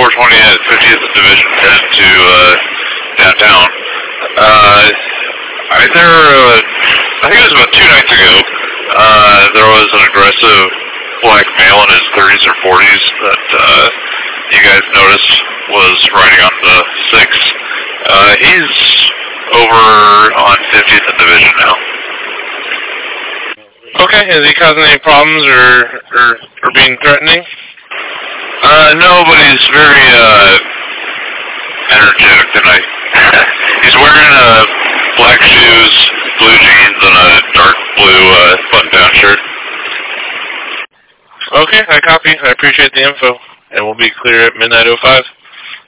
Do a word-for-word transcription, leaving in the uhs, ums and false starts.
four twenty at fiftieth Division, headed to uh, downtown. Uh, either, uh, I think it was about two nights ago, uh, there was an aggressive black male in his thirties or forties that uh, you guys noticed was riding on the six. Uh, he's over on fiftieth Division now. Okay, is he causing any problems or, or, or being threatening? Uh, no, but he's very, uh, energetic tonight. He's wearing, uh, black shoes, blue jeans, and a dark blue, uh, button-down shirt. Okay, I copy. I appreciate the info. And we'll be clear at midnight oh five.